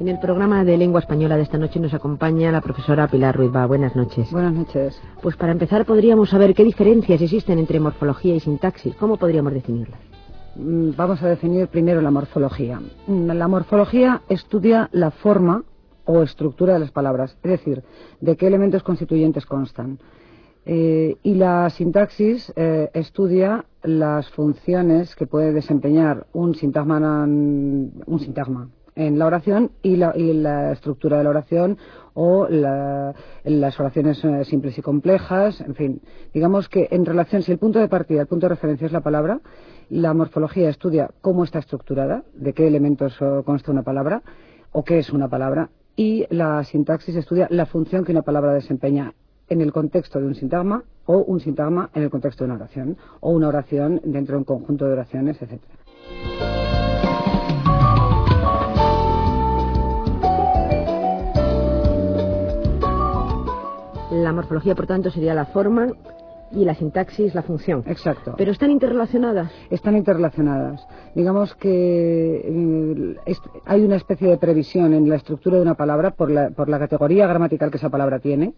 En el programa de lengua española de esta noche nos acompaña la profesora Pilar Ruiz-Bá. Buenas noches. Buenas noches. Pues para empezar podríamos saber qué diferencias existen entre morfología y sintaxis. ¿Cómo podríamos definirlas? Vamos a definir primero la morfología. La morfología estudia la forma o estructura de las palabras, es decir, de qué elementos constituyentes constan. Y la sintaxis estudia las funciones que puede desempeñar un sintagma en la oración y la estructura de la oración o las oraciones simples y complejas, en fin. Digamos que en relación, si el punto de partida, el punto de referencia es la palabra, la morfología estudia cómo está estructurada, de qué elementos consta una palabra o qué es una palabra, y la sintaxis estudia la función que una palabra desempeña en el contexto de un sintagma o un sintagma en el contexto de una oración o una oración dentro de un conjunto de oraciones, etcétera. La morfología, por tanto, sería la forma y la sintaxis la función. Exacto. ¿Pero están interrelacionadas? Están interrelacionadas. Digamos que hay una especie de previsión en la estructura de una palabra por la categoría gramatical que esa palabra tiene.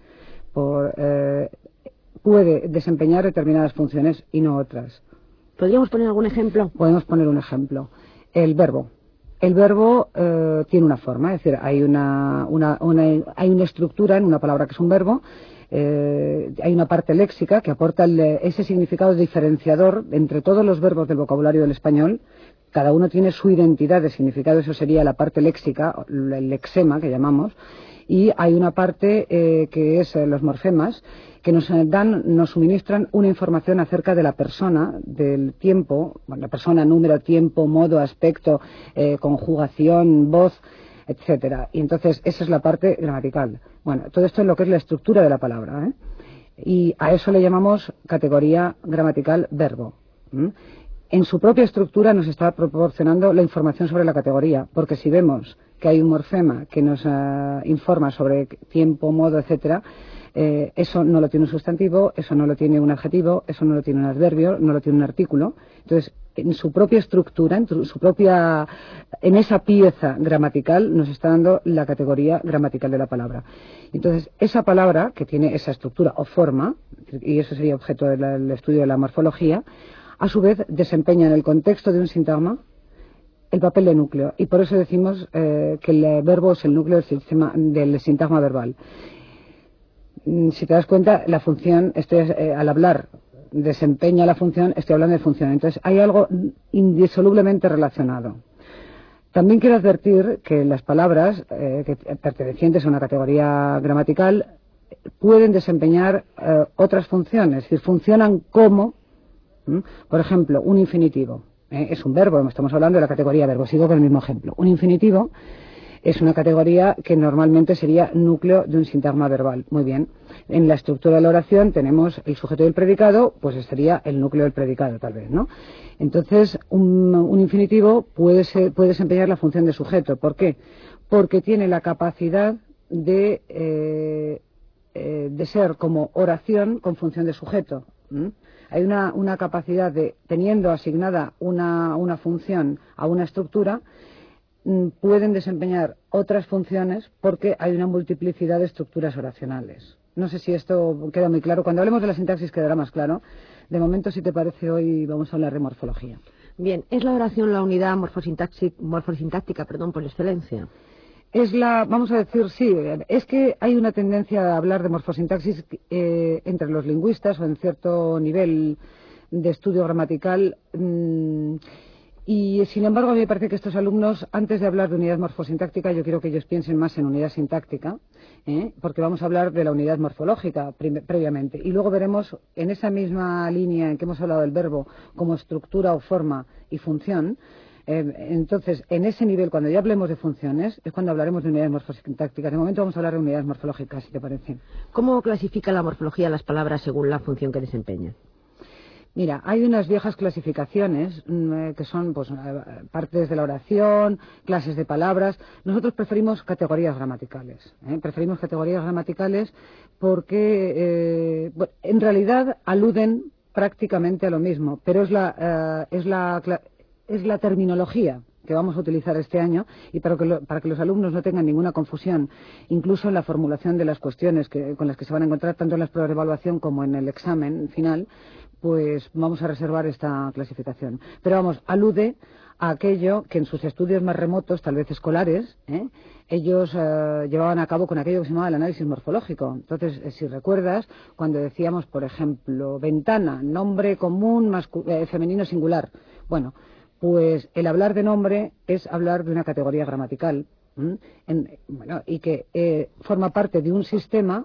Puede desempeñar determinadas funciones y no otras. ¿Podríamos poner algún ejemplo? Podemos poner un ejemplo. El verbo. El verbo tiene una forma, es decir, hay una estructura en una palabra que es un verbo, hay una parte léxica que aporta ese significado diferenciador entre todos los verbos del vocabulario del español. Cada uno tiene su identidad de significado, eso sería la parte léxica, el lexema que llamamos, y hay una parte que es los morfemas, que nos suministran una información acerca de la persona, del tiempo, la persona, número, tiempo, modo, aspecto, conjugación, voz, etcétera. Y entonces esa es la parte gramatical. Bueno, todo esto es lo que es la estructura de la palabra, ¿eh? Y a eso le llamamos categoría gramatical verbo. En su propia estructura nos está proporcionando la información sobre la categoría, porque si vemos que hay un morfema que nos informa sobre tiempo, modo, etcétera, eso no lo tiene un sustantivo, eso no lo tiene un adjetivo, eso no lo tiene un adverbio, no lo tiene un artículo. Entonces, en su propia estructura, en esa pieza gramatical, nos está dando la categoría gramatical de la palabra. Entonces, esa palabra, que tiene esa estructura o forma, y eso sería objeto del estudio de la morfología, a su vez desempeña en el contexto de un sintagma el papel de núcleo, y por eso decimos que el verbo es el núcleo del sintagma verbal. Si te das cuenta, la función, al hablar desempeña la función, estoy hablando de función. Entonces hay algo indisolublemente relacionado. También quiero advertir que las palabras pertenecientes a una categoría gramatical pueden desempeñar otras funciones, es decir, funcionan como, por ejemplo, un infinitivo. Es un verbo, estamos hablando de la categoría verbo, sigo con el mismo ejemplo. Un infinitivo es una categoría que normalmente sería núcleo de un sintagma verbal. Muy bien. En la estructura de la oración tenemos el sujeto y el predicado, pues sería el núcleo del predicado, tal vez, ¿no? Entonces, un infinitivo puede desempeñar la función de sujeto. ¿Por qué? Porque tiene la capacidad de ser como oración con función de sujeto. Hay una capacidad de, teniendo asignada una función a una estructura, pueden desempeñar otras funciones porque hay una multiplicidad de estructuras oracionales. No sé si esto queda muy claro. Cuando hablemos de la sintaxis quedará más claro. De momento, si te parece, hoy vamos a hablar de morfología. Bien, ¿es la oración la unidad morfosintáctica, por excelencia? Vamos a decir, sí, es que hay una tendencia a hablar de morfosintaxis entre los lingüistas o en cierto nivel de estudio gramatical. Y, sin embargo, a mí me parece que estos alumnos, antes de hablar de unidad morfosintáctica, yo quiero que ellos piensen más en unidad sintáctica, porque vamos a hablar de la unidad morfológica previamente. Y luego veremos, en esa misma línea en que hemos hablado del verbo como estructura o forma y función, entonces, en ese nivel, cuando ya hablemos de funciones, es cuando hablaremos de unidades morfosintácticas. De momento vamos a hablar de unidades morfológicas, si te parece. ¿Cómo clasifica la morfología las palabras según la función que desempeñan? Mira, hay unas viejas clasificaciones que son partes de la oración, clases de palabras. Nosotros preferimos categorías gramaticales. Preferimos categorías gramaticales porque en realidad aluden prácticamente a lo mismo, pero es la terminología que vamos a utilizar este año y para que los alumnos no tengan ninguna confusión, incluso en la formulación de las cuestiones con las que se van a encontrar tanto en las pruebas de evaluación como en el examen final, pues vamos a reservar esta clasificación. Pero vamos, alude a aquello que en sus estudios más remotos, tal vez escolares, ellos llevaban a cabo con aquello que se llamaba el análisis morfológico. Entonces, si recuerdas, cuando decíamos, por ejemplo, ventana, nombre común femenino singular. Bueno, pues el hablar de nombre es hablar de una categoría gramatical, y que forma parte de un sistema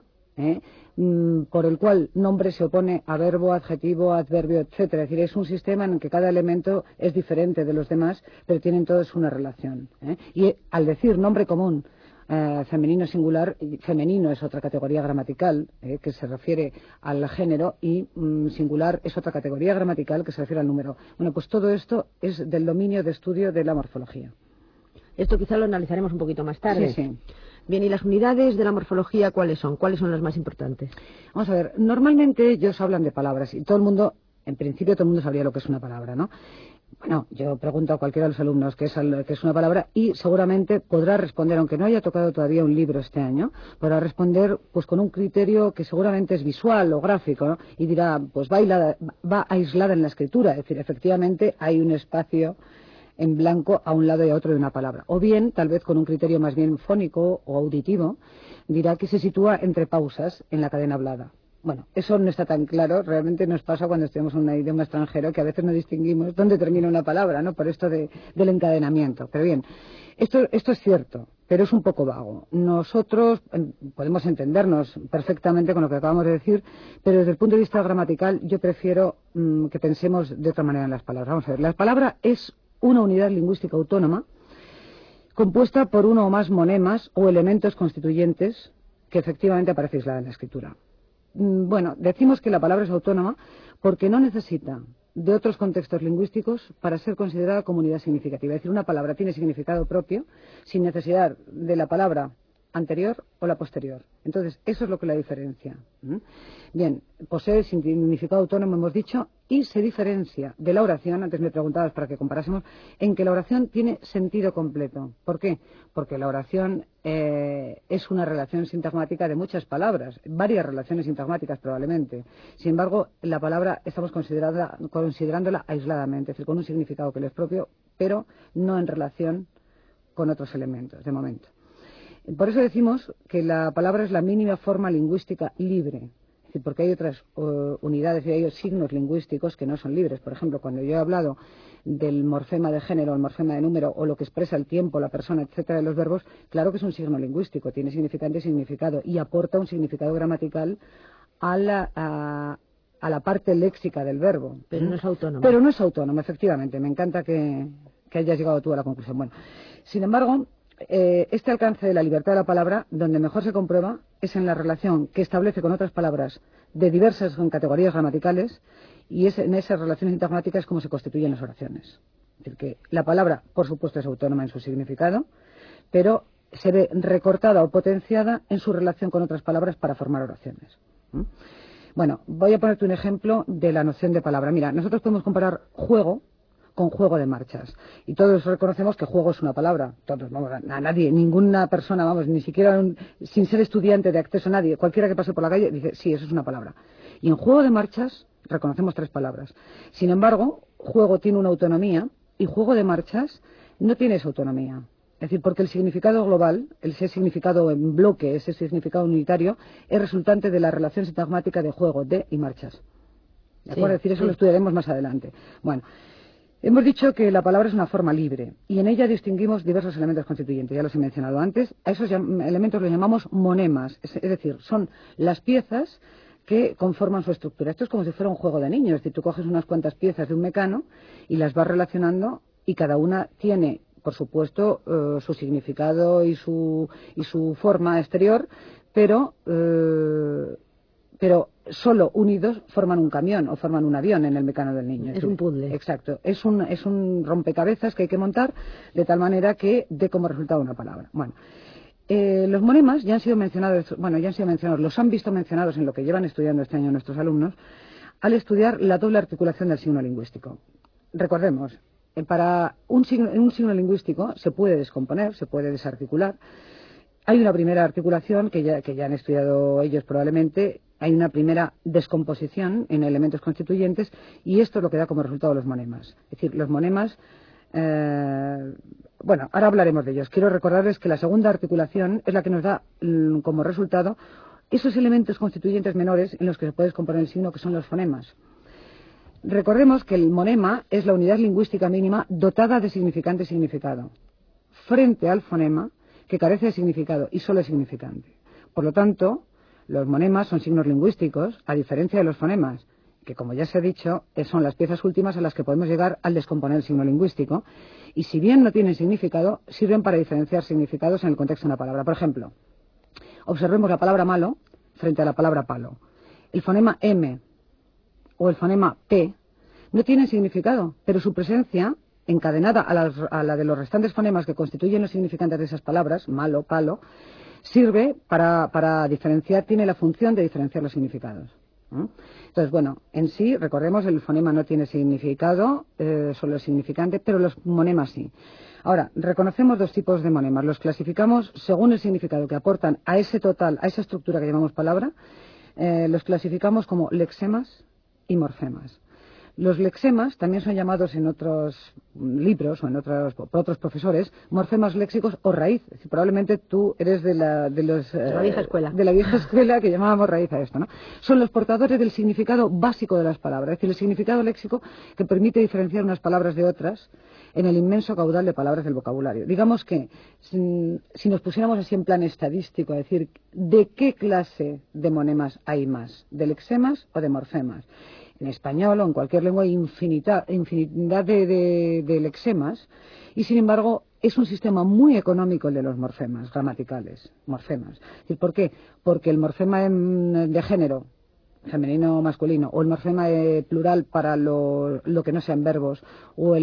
por el cual nombre se opone a verbo, adjetivo, adverbio, etcétera. Es decir, es un sistema en el que cada elemento es diferente de los demás, pero tienen todos una relación. Y al decir nombre común, femenino singular, femenino es otra categoría gramatical que se refiere al género, y singular es otra categoría gramatical que se refiere al número. Bueno, pues todo esto es del dominio de estudio de la morfología. Esto quizá lo analizaremos un poquito más tarde. Sí, sí. Bien, ¿y las unidades de la morfología cuáles son? ¿Cuáles son las más importantes? Vamos a ver, normalmente ellos hablan de palabras y todo el mundo, en principio todo el mundo sabría lo que es una palabra, ¿no? Bueno, yo pregunto a cualquiera de los alumnos qué es una palabra y seguramente podrá responder, aunque no haya tocado todavía un libro este año, podrá responder pues con un criterio que seguramente es visual o gráfico, ¿no? Y dirá, pues va aislada en la escritura, es decir, efectivamente hay un espacio en blanco a un lado y a otro de una palabra. O bien, tal vez con un criterio más bien fónico o auditivo, dirá que se sitúa entre pausas en la cadena hablada. Bueno, eso no está tan claro, realmente nos pasa cuando estudiamos un idioma extranjero que a veces no distinguimos dónde termina una palabra, ¿no? Por esto del encadenamiento. Pero bien, esto es cierto, pero es un poco vago. Nosotros podemos entendernos perfectamente con lo que acabamos de decir, pero desde el punto de vista gramatical yo prefiero que pensemos de otra manera en las palabras. Vamos a ver, la palabra es una unidad lingüística autónoma compuesta por uno o más monemas o elementos constituyentes que efectivamente aparece aislada en la escritura. Bueno, decimos que la palabra es autónoma porque no necesita de otros contextos lingüísticos para ser considerada como unidad significativa. Es decir, una palabra tiene significado propio sin necesidad de la palabra anterior o la posterior. Entonces, eso es lo que la diferencia. Bien, posee significado autónomo, hemos dicho, y se diferencia de la oración, antes me preguntabas para que comparásemos, en que la oración tiene sentido completo. ¿Por qué? Porque la oración es una relación sintagmática de muchas palabras, varias relaciones sintagmáticas probablemente. Sin embargo, la palabra estamos considerándola aisladamente, es decir, con un significado que le es propio, pero no en relación con otros elementos, de momento. Por eso decimos que la palabra es la mínima forma lingüística libre, es decir, porque hay otras unidades y hay signos lingüísticos que no son libres. Por ejemplo, cuando yo he hablado del morfema de género, el morfema de número o lo que expresa el tiempo, la persona, etcétera, de los verbos, claro que es un signo lingüístico, tiene significante y significado y aporta un significado gramatical a la parte léxica del verbo. Pero no es autónomo. Pero no es autónomo, efectivamente. Me encanta que hayas llegado tú a la conclusión. Bueno, sin embargo, este alcance de la libertad de la palabra, donde mejor se comprueba, es en la relación que establece con otras palabras de diversas categorías gramaticales, y es en esas relaciones sintagmáticas como se constituyen las oraciones. Es decir, que la palabra, por supuesto, es autónoma en su significado, pero se ve recortada o potenciada en su relación con otras palabras para formar oraciones. Bueno, voy a ponerte un ejemplo de la noción de palabra. Mira, nosotros podemos comparar juego con juego de marchas. Y todos reconocemos que juego es una palabra. Todos, vamos, a nadie, ninguna persona, vamos, ni siquiera sin ser estudiante de acceso, nadie, cualquiera que pase por la calle, dice, sí, eso es una palabra. Y en juego de marchas reconocemos 3 palabras. Sin embargo, juego tiene una autonomía y juego de marchas no tiene esa autonomía. Es decir, porque el significado global, ese significado en bloque, ese significado unitario, es resultante de la relación sintagmática de juego, de y marchas. ¿De acuerdo? Es decir, eso lo estudiaremos más adelante. Bueno, hemos dicho que la palabra es una forma libre y en ella distinguimos diversos elementos constituyentes, ya los he mencionado antes. A esos elementos los llamamos monemas, es decir, son las piezas que conforman su estructura. Esto es como si fuera un juego de niños, es decir, tú coges unas cuantas piezas de un mecano y las vas relacionando y cada una tiene, por supuesto, su significado y su forma exterior, pero solo unidos forman un camión o forman un avión en el mecano del niño. Es un puzzle. Exacto. Es un rompecabezas que hay que montar de tal manera que dé como resultado una palabra. Bueno, los monemas ya han sido mencionados, los han visto mencionados en lo que llevan estudiando este año nuestros alumnos, al estudiar la doble articulación del signo lingüístico. Recordemos, el signo lingüístico para un signo lingüístico se puede descomponer, se puede desarticular. Hay una primera articulación que ya han estudiado ellos probablemente. Hay una primera descomposición en elementos constituyentes y esto es lo que da como resultado los monemas. Es decir, los monemas, bueno, ahora hablaremos de ellos. Quiero recordarles que la segunda articulación es la que nos da como resultado esos elementos constituyentes menores en los que se puede descomponer el signo, que son los fonemas. Recordemos que el monema es la unidad lingüística mínima dotada de significante y significado, frente al fonema, que carece de significado y solo es significante. Por lo tanto, los monemas son signos lingüísticos, a diferencia de los fonemas, que, como ya se ha dicho, son las piezas últimas a las que podemos llegar al descomponer el signo lingüístico, y si bien no tienen significado, sirven para diferenciar significados en el contexto de una palabra. Por ejemplo, observemos la palabra malo frente a la palabra palo. El fonema M o el fonema P no tienen significado, pero su presencia, encadenada a la de los restantes fonemas que constituyen los significantes de esas palabras, malo, palo, sirve para diferenciar, tiene la función de diferenciar los significados. Entonces, bueno, en sí, recordemos, el fonema no tiene significado, solo es significante, pero los monemas sí. Ahora, reconocemos dos tipos de monemas. Los clasificamos según el significado que aportan a ese total, a esa estructura que llamamos palabra, los clasificamos como lexemas y morfemas. Los lexemas también son llamados en otros libros o por otros profesores morfemas léxicos o raíz. Es decir, probablemente tú eres de la vieja escuela. De la vieja escuela que llamábamos raíz a esto, ¿no? Son los portadores del significado básico de las palabras, es decir, el significado léxico que permite diferenciar unas palabras de otras en el inmenso caudal de palabras del vocabulario. Digamos que si nos pusiéramos así en plan estadístico, a decir, ¿de qué clase de monemas hay más? ¿De lexemas o de morfemas? En español o en cualquier lengua hay infinidad de lexemas y, sin embargo, es un sistema muy económico el de los morfemas gramaticales. Morfemas. ¿Por qué? Porque el morfema de género, femenino o masculino, o el morfema plural para lo que no sean verbos, o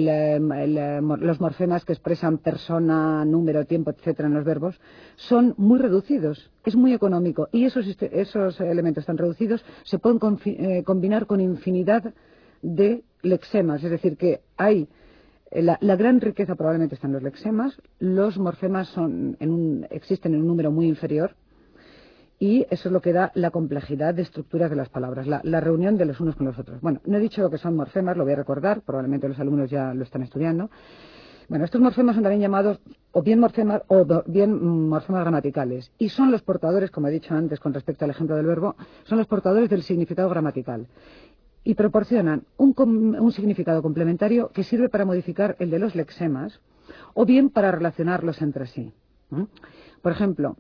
los morfemas que expresan persona, número, tiempo, etcétera en los verbos, son muy reducidos, es muy económico, y esos elementos tan reducidos se pueden combinar con infinidad de lexemas, es decir, que hay la gran riqueza probablemente está en los lexemas, los morfemas existen en un número muy inferior. Y eso es lo que da la complejidad de estructuras de las palabras, la reunión de los unos con los otros. Bueno, no he dicho lo que son morfemas, lo voy a recordar, probablemente los alumnos ya lo están estudiando. Bueno, estos morfemas son también llamados o bien morfemas gramaticales y son los portadores, como he dicho antes con respecto al ejemplo del verbo, son los portadores del significado gramatical y proporcionan un significado complementario que sirve para modificar el de los lexemas o bien para relacionarlos entre sí. Por ejemplo,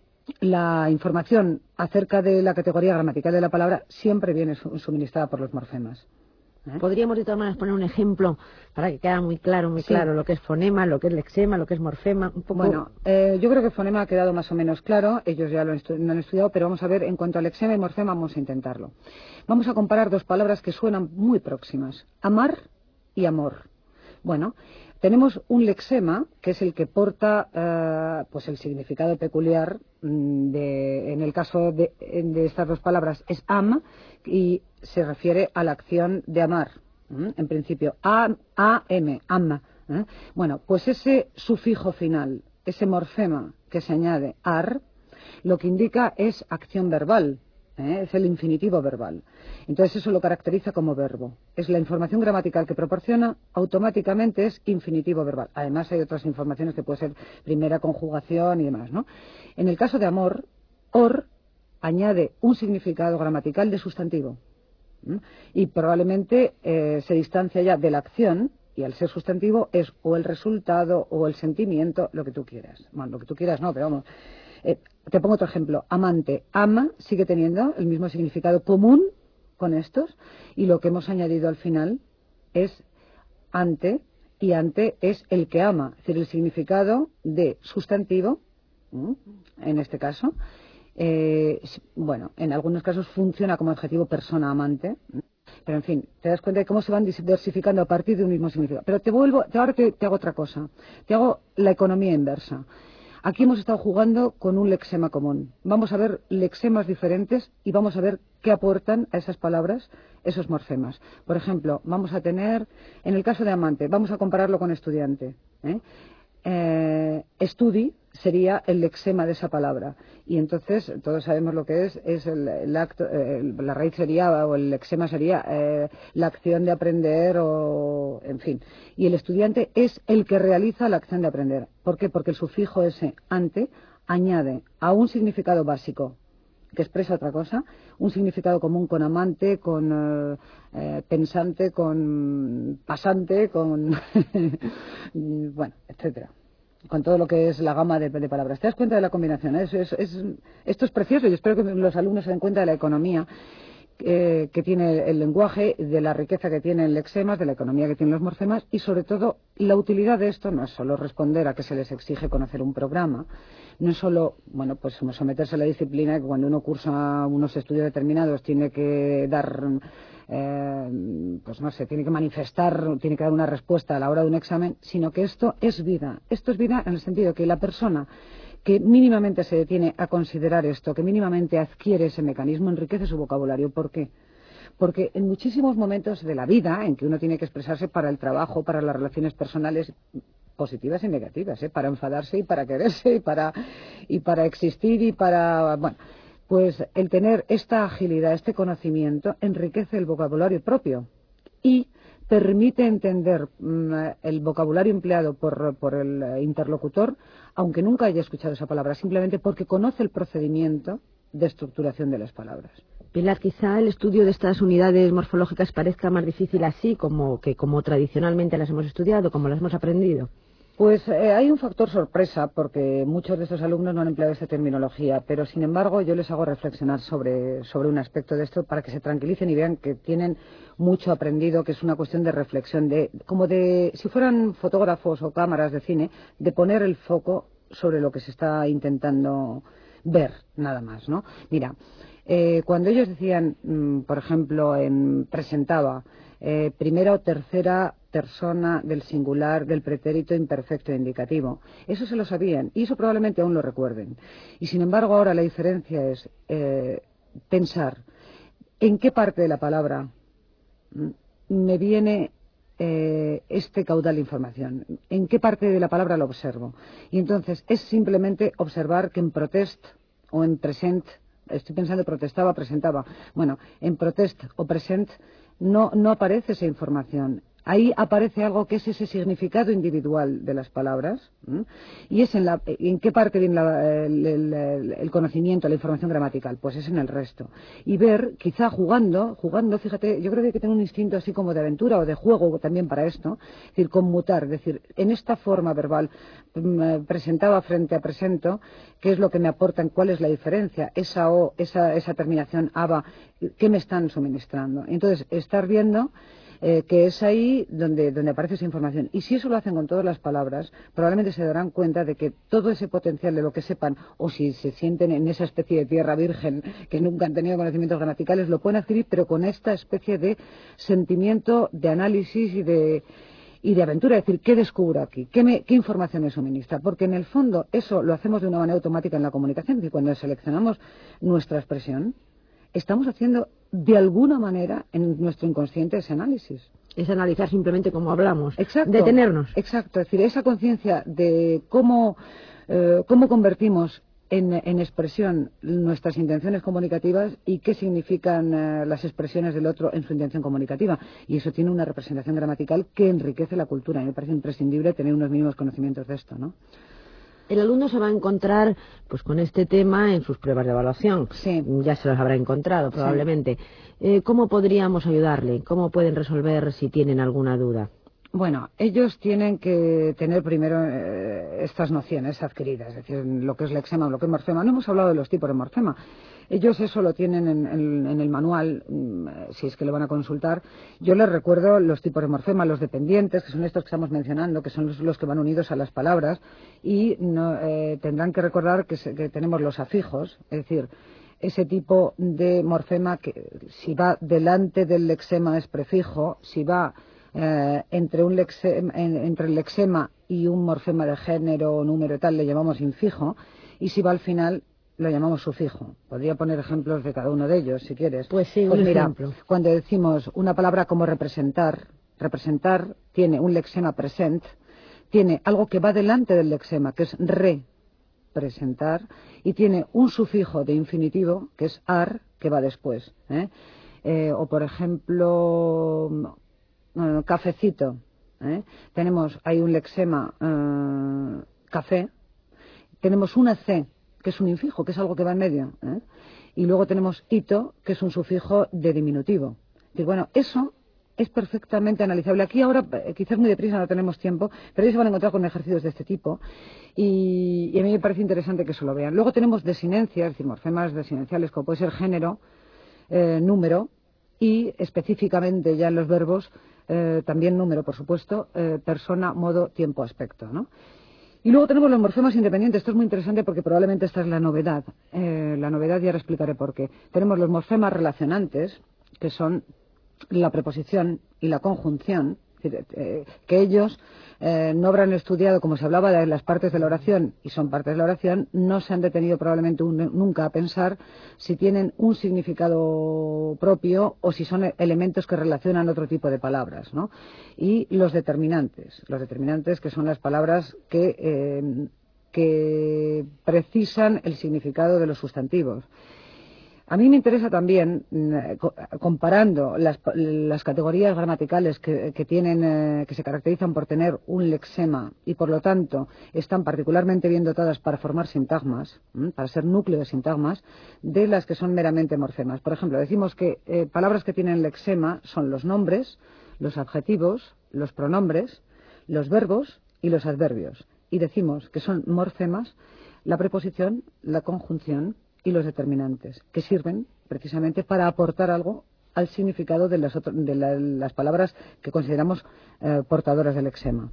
la información acerca de la categoría gramatical de la palabra siempre viene suministrada por los morfemas. ¿Podríamos de todas maneras poner un ejemplo para que quede muy claro lo que es fonema, lo que es lexema, lo que es morfema? Un poco... Bueno, yo creo que fonema ha quedado más o menos claro, ellos ya lo han estudiado, pero vamos a ver, en cuanto a lexema y morfema, vamos a intentarlo. Vamos a comparar dos palabras que suenan muy próximas, amar y amor. Bueno, tenemos un lexema, que es el que porta pues el significado peculiar en el caso de estas dos palabras, es am, y se refiere a la acción de amar. En principio, am, am. Bueno, pues ese sufijo final, ese morfema que se añade, ar, lo que indica es acción verbal. Es el infinitivo verbal. Entonces eso lo caracteriza como verbo. Es la información gramatical que proporciona, automáticamente es infinitivo verbal. Además hay otras informaciones que puede ser primera conjugación y demás, ¿no? En el caso de amor, or añade un significado gramatical de sustantivo. Y probablemente se distancia ya de la acción, y al ser sustantivo es o el resultado o el sentimiento, lo que tú quieras. Bueno, lo que tú quieras no, pero vamos... te pongo otro ejemplo. Amante. Ama sigue teniendo el mismo significado común con estos y lo que hemos añadido al final es ante, y ante es el que ama. Es decir, el significado de sustantivo, en este caso, bueno, en algunos casos funciona como adjetivo persona amante. Pero, en fin, te das cuenta de cómo se van diversificando a partir de un mismo significado. Pero ahora te hago otra cosa. Te hago la economía inversa. Aquí hemos estado jugando con un lexema común. Vamos a ver lexemas diferentes y vamos a ver qué aportan a esas palabras esos morfemas. Por ejemplo, vamos a tener, en el caso de amante, vamos a compararlo con estudiante. Estudi sería el lexema de esa palabra, y entonces todos sabemos lo que es el acto, la raíz sería, o el lexema sería la acción de aprender, o en fin, y el estudiante es el que realiza la acción de aprender. ¿Por qué? Porque el sufijo ese, ante, añade a un significado básico que expresa otra cosa, un significado común con amante, con pensante, con pasante, con bueno, etcétera, con todo lo que es la gama de palabras. ¿Te das cuenta de la combinación? Esto es precioso, y espero que los alumnos se den cuenta de la economía que tiene el lenguaje, de la riqueza que tienen lexemas, de la economía que tienen los morfemas, y sobre todo la utilidad de esto no es solo responder a que se les exige conocer un programa, no es solo, bueno, pues someterse a la disciplina, que cuando uno cursa unos estudios determinados tiene que dar, pues no sé, tiene que manifestar, tiene que dar una respuesta a la hora de un examen, sino que esto es vida en el sentido que la persona que mínimamente se detiene a considerar esto, que mínimamente adquiere ese mecanismo, enriquece su vocabulario. ¿Por qué? Porque en muchísimos momentos de la vida en que uno tiene que expresarse para el trabajo, para las relaciones personales, positivas y negativas, para enfadarse y para quererse y para existir y para, bueno, pues el tener esta agilidad, este conocimiento, enriquece el vocabulario propio y permite entender el vocabulario empleado por el interlocutor, aunque nunca haya escuchado esa palabra, simplemente porque conoce el procedimiento de estructuración de las palabras. Pilar, quizá el estudio de estas unidades morfológicas parezca más difícil así, como tradicionalmente las hemos estudiado, como las hemos aprendido. Pues hay un factor sorpresa, porque muchos de estos alumnos no han empleado esta terminología, pero sin embargo yo les hago reflexionar sobre un aspecto de esto para que se tranquilicen y vean que tienen mucho aprendido, que es una cuestión de reflexión, como si fueran fotógrafos o cámaras de cine, de poner el foco sobre lo que se está intentando ver, nada más, ¿no? Mira, cuando ellos decían, por ejemplo, presentaba primera o tercera persona del singular del pretérito imperfecto e indicativo, eso se lo sabían y eso probablemente aún lo recuerden. Y sin embargo ahora la diferencia es pensar en qué parte de la palabra me viene este caudal de información, en qué parte de la palabra lo observo. Y entonces es simplemente observar que en protest o en present, estoy pensando protestaba, presentaba, bueno, en protest o present no aparece esa información. Ahí aparece algo que es ese significado individual de las palabras, y es en qué parte viene el conocimiento, la información gramatical, pues es en el resto. Y ver, quizá jugando, fíjate, yo creo que hay que tener un instinto así como de aventura o de juego también para esto, es decir, conmutar, es decir, en esta forma verbal presentaba frente a presento, ¿qué es lo que me aportan? ¿Cuál es la diferencia? Esa O, esa terminación aba, ¿qué me están suministrando? Entonces, estar viendo que es ahí donde aparece esa información. Y si eso lo hacen con todas las palabras, probablemente se darán cuenta de que todo ese potencial de lo que sepan, o si se sienten en esa especie de tierra virgen, que nunca han tenido conocimientos gramaticales, lo pueden adquirir, pero con esta especie de sentimiento de análisis y de aventura, es decir, ¿qué descubro aquí? ¿Qué información me suministra? Porque en el fondo eso lo hacemos de una manera automática en la comunicación, es decir, cuando seleccionamos nuestra expresión, estamos haciendo de alguna manera en nuestro inconsciente ese análisis. Es analizar simplemente cómo hablamos. Exacto. Detenernos. Exacto. Es decir, esa conciencia de cómo convertimos en expresión nuestras intenciones comunicativas y qué significan las expresiones del otro en su intención comunicativa. Y eso tiene una representación gramatical que enriquece la cultura. Y me parece imprescindible tener unos mínimos conocimientos de esto, ¿no? El alumno se va a encontrar pues con este tema en sus pruebas de evaluación. Sí. Ya se los habrá encontrado probablemente. Sí. ¿Cómo podríamos ayudarle? ¿Cómo pueden resolver si tienen alguna duda? Bueno, ellos tienen que tener primero estas nociones adquiridas, es decir, lo que es lexema, lo que es morfema. No hemos hablado de los tipos de morfema. Ellos eso lo tienen en el manual, si es que lo van a consultar. Yo les recuerdo los tipos de morfema, los dependientes, que son estos que estamos mencionando, que son los que van unidos a las palabras, y tendrán que recordar que tenemos los afijos, es decir, ese tipo de morfema que si va delante del lexema es prefijo, si va entre el lexema y un morfema de género o número tal le llamamos infijo, y si va al final lo llamamos sufijo. Podría poner ejemplos de cada uno de ellos, si quieres. Pues sí, pues un mira, ejemplo. Cuando decimos una palabra como representar tiene un lexema present, tiene algo que va delante del lexema, que es representar, y tiene un sufijo de infinitivo, que es ar, que va después. O, por ejemplo, cafecito. Hay un lexema café. Tenemos una C, que es un infijo, que es algo que va en medio. Y luego tenemos ito, que es un sufijo de diminutivo. Y bueno, eso es perfectamente analizable. Aquí ahora, quizás muy deprisa, no tenemos tiempo, pero ellos se van a encontrar con ejercicios de este tipo y a mí me parece interesante que eso lo vean. Luego tenemos desinencias, es decir, morfemas desinenciales, como puede ser género, número, y específicamente ya en los verbos, también número, por supuesto, persona, modo, tiempo, aspecto, ¿no? Y luego tenemos los morfemas independientes. Esto es muy interesante porque probablemente esta es la novedad. La novedad, y ahora explicaré por qué. Tenemos los morfemas relacionantes, que son la preposición y la conjunción, que ellos no habrán estudiado, como se hablaba de las partes de la oración, y son partes de la oración, no se han detenido probablemente nunca a pensar si tienen un significado propio o si son elementos que relacionan otro tipo de palabras, ¿no? Y los determinantes que son las palabras que precisan el significado de los sustantivos. A mí me interesa también, comparando las categorías gramaticales que se caracterizan por tener un lexema y, por lo tanto, están particularmente bien dotadas para formar sintagmas, para ser núcleo de sintagmas, de las que son meramente morfemas. Por ejemplo, decimos que palabras que tienen lexema son los nombres, los adjetivos, los pronombres, los verbos y los adverbios. Y decimos que son morfemas la preposición, la conjunción y los determinantes, que sirven precisamente para aportar algo al significado de las palabras que consideramos portadoras del lexema.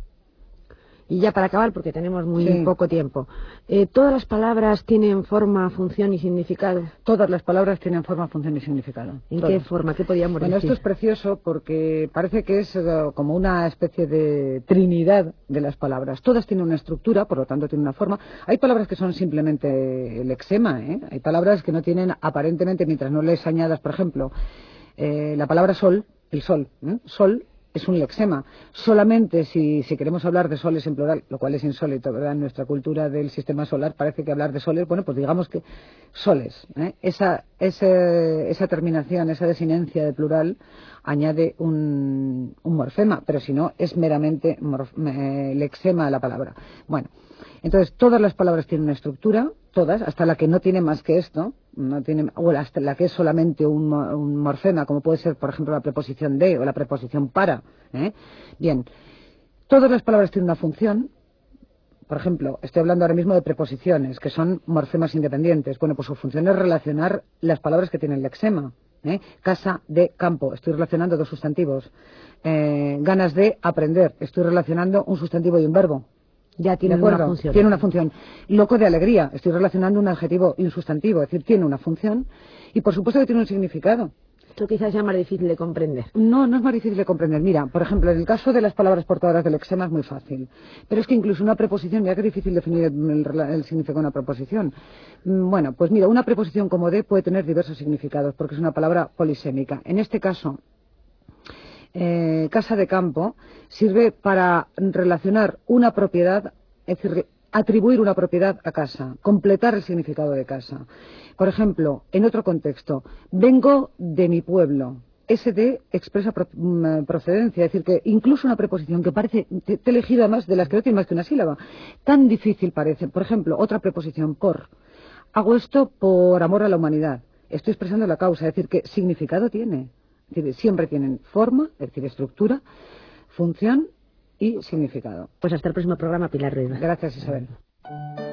Y ya para acabar, porque tenemos muy poco tiempo, ¿todas las palabras tienen forma, función y significado? Todas las palabras tienen forma, función y significado. ¿En qué forma? ¿Qué podríamos decir? Bueno, esto es precioso porque parece que es como una especie de trinidad de las palabras. Todas tienen una estructura, por lo tanto tienen una forma. Hay palabras que son simplemente lexema, Hay palabras que no tienen aparentemente, mientras no les añadas, por ejemplo, la palabra sol, el sol, sol es un lexema. Solamente si queremos hablar de soles en plural, lo cual es insólito, ¿verdad? En nuestra cultura del sistema solar parece que hablar de soles, bueno, pues digamos que soles. Esa terminación, esa desinencia de plural añade un morfema, pero si no, es meramente lexema la palabra. Bueno, entonces todas las palabras tienen una estructura, todas, hasta la que no tiene más que esto, o hasta la que es solamente un morfema, como puede ser, por ejemplo, la preposición de o la preposición para. Bien, todas las palabras tienen una función. Por ejemplo, estoy hablando ahora mismo de preposiciones, que son morfemas independientes. Bueno, pues su función es relacionar las palabras que tienen lexema. Casa de campo, estoy relacionando dos sustantivos. Ganas de aprender, estoy relacionando un sustantivo y un verbo. Ya tiene una función. Tiene una función. Loco de alegría, estoy relacionando un adjetivo y un sustantivo, es decir, tiene una función y por supuesto que tiene un significado. Esto quizás sea más difícil de comprender. No es más difícil de comprender. Mira, por ejemplo, en el caso de las palabras portadoras del lexema es muy fácil. Pero es que incluso una preposición, ya que es difícil definir el significado de una preposición. Bueno, pues mira, una preposición como de puede tener diversos significados porque es una palabra polisémica. En este caso, casa de campo sirve para relacionar una propiedad, es decir, atribuir una propiedad a casa, completar el significado de casa. Por ejemplo, en otro contexto, vengo de mi pueblo. Ese de expresa procedencia, es decir, que incluso una preposición que parece, te he elegido además de las que no tiene más que una sílaba, tan difícil parece. Por ejemplo, otra preposición, por. Hago esto por amor a la humanidad. Estoy expresando la causa, es decir, que significado tiene. Es decir, siempre tienen forma, es decir, estructura, función y significado. Pues hasta el próximo programa, Pilar Ruiz. Gracias, Isabel.